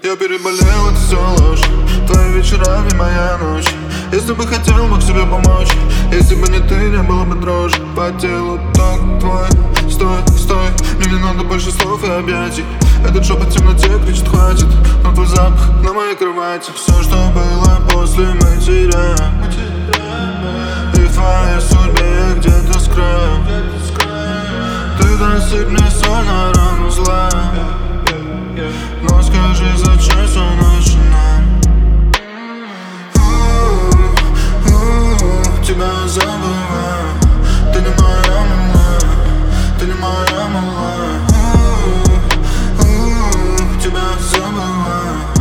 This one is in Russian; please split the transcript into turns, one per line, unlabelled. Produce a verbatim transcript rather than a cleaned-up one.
Я переболел, это все ложь. Твои вечера не моя ночь. Если бы хотел, мог себе помочь. Если бы не ты, не было бы дрожи по телу. Ток твой, стой, стой. Мне не надо больше слов и объятий. Этот шепот в темноте кричит хватит. Но твой запах на моей кровати. Все, что было после, мы теряем. И в твоей судьбе я где-то с краю. Ты досыпь мне соль на рану зла. Но скажи, зачем все начинаем? Тебя забываю. Ты не моя малая. Ты не моя малая. Тебя забываю.